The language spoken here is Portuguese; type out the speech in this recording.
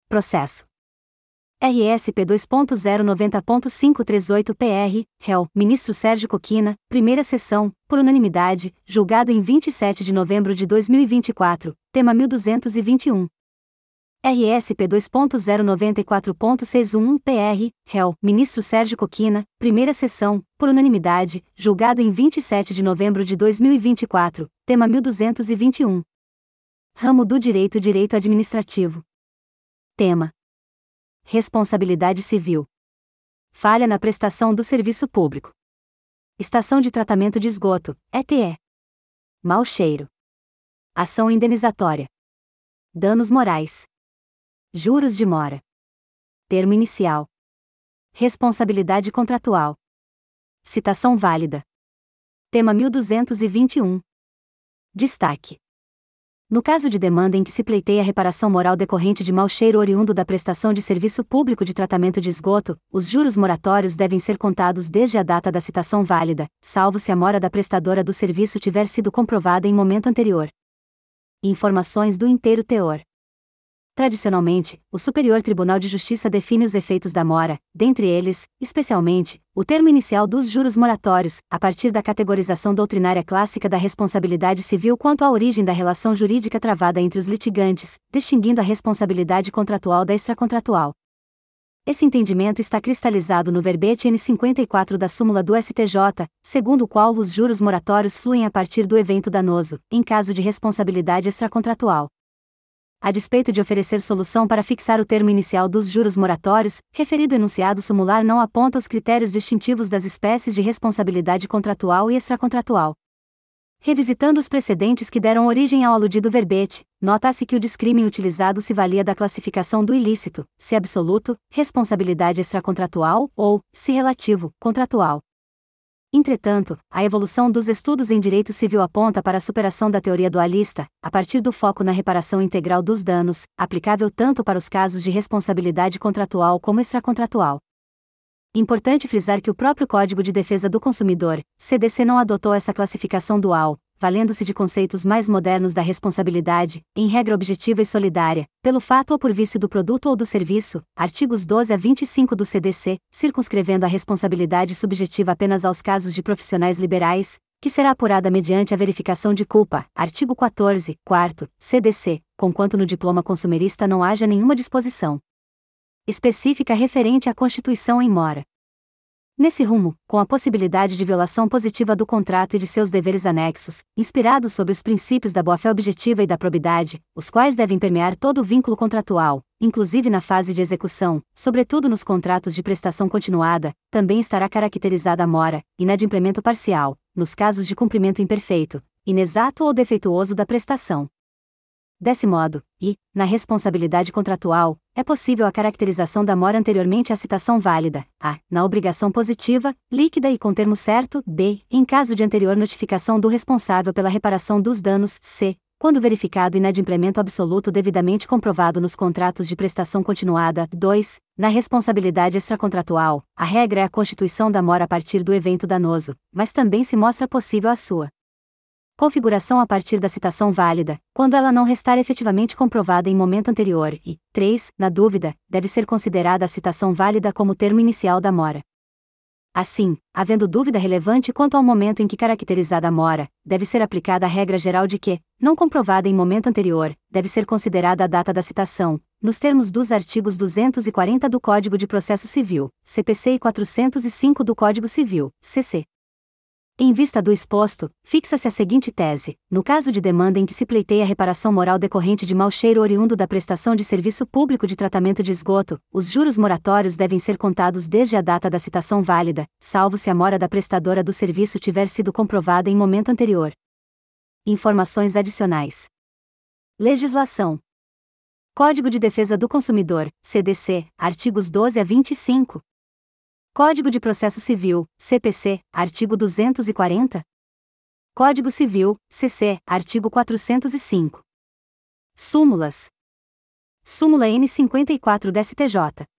Processo. RSP 2.090.538-PR, réu, ministro Sérgio Coquina, primeira sessão, por unanimidade, julgado em 27 de novembro de 2024, tema 1221. RSP 2.094.611-PR, réu, ministro Sérgio Coquina, primeira sessão, por unanimidade, julgado em 27 de novembro de 2024, tema 1221. Ramo do Direito Administrativo. Tema: Responsabilidade Civil. Falha na prestação do serviço público. Estação de Tratamento de Esgoto, ETE. Mau cheiro. Ação indenizatória. Danos morais. Juros de mora. Termo inicial. Responsabilidade contratual. Citação válida. Tema 1221. Destaque: no caso de demanda em que se pleiteia reparação moral decorrente de mau cheiro oriundo da prestação de serviço público de tratamento de esgoto, os juros moratórios devem ser contados desde a data da citação válida, salvo se a mora da prestadora do serviço tiver sido comprovada em momento anterior. Informações do inteiro teor. Tradicionalmente, o Superior Tribunal de Justiça define os efeitos da mora, dentre eles, especialmente, o termo inicial dos juros moratórios, a partir da categorização doutrinária clássica da responsabilidade civil quanto à origem da relação jurídica travada entre os litigantes, distinguindo a responsabilidade contratual da extracontratual. Esse entendimento está cristalizado no verbete N54 da súmula do STJ, segundo o qual os juros moratórios fluem a partir do evento danoso, em caso de responsabilidade extracontratual. A despeito de oferecer solução para fixar o termo inicial dos juros moratórios, referido enunciado sumular não aponta os critérios distintivos das espécies de responsabilidade contratual e extracontratual. Revisitando os precedentes que deram origem ao aludido verbete, nota-se que o discrimen utilizado se valia da classificação do ilícito, se absoluto, responsabilidade extracontratual, ou, se relativo, contratual. Entretanto, a evolução dos estudos em direito civil aponta para a superação da teoria dualista, a partir do foco na reparação integral dos danos, aplicável tanto para os casos de responsabilidade contratual como extracontratual. Importante frisar que o próprio Código de Defesa do Consumidor, CDC, não adotou essa classificação dual, valendo-se de conceitos mais modernos da responsabilidade, em regra objetiva e solidária, pelo fato ou por vício do produto ou do serviço, artigos 12 a 25 do CDC, circunscrevendo a responsabilidade subjetiva apenas aos casos de profissionais liberais, que será apurada mediante a verificação de culpa, artigo 14, 4, CDC, conquanto no diploma consumerista não haja nenhuma disposição específica referente à constituição em mora. Nesse rumo, com a possibilidade de violação positiva do contrato e de seus deveres anexos, inspirados sob os princípios da boa-fé objetiva e da probidade, os quais devem permear todo o vínculo contratual, inclusive na fase de execução, sobretudo nos contratos de prestação continuada, também estará caracterizada a mora, inadimplemento parcial, nos casos de cumprimento imperfeito, inexato ou defeituoso da prestação. Desse modo, na responsabilidade contratual, é possível a caracterização da mora anteriormente à citação válida, a, na obrigação positiva, líquida e com termo certo, b, em caso de anterior notificação do responsável pela reparação dos danos, c, quando verificado inadimplemento absoluto devidamente comprovado nos contratos de prestação continuada, 2, na responsabilidade extracontratual, a regra é a constituição da mora a partir do evento danoso, mas também se mostra possível a sua configuração a partir da citação válida, quando ela não restar efetivamente comprovada em momento anterior e, 3, na dúvida, deve ser considerada a citação válida como termo inicial da mora. Assim, havendo dúvida relevante quanto ao momento em que caracterizada a mora, deve ser aplicada a regra geral de que, não comprovada em momento anterior, deve ser considerada a data da citação, nos termos dos artigos 240 do Código de Processo Civil, CPC e 405 do Código Civil, CC. Em vista do exposto, fixa-se a seguinte tese: no caso de demanda em que se pleiteia reparação moral decorrente de mau cheiro oriundo da prestação de serviço público de tratamento de esgoto, os juros moratórios devem ser contados desde a data da citação válida, salvo se a mora da prestadora do serviço tiver sido comprovada em momento anterior. Informações adicionais. Legislação. Código de Defesa do Consumidor, CDC, artigos 12 a 25. Código de Processo Civil, CPC, artigo 240. Código Civil, CC, artigo 405. Súmulas. Súmula N54 da STJ.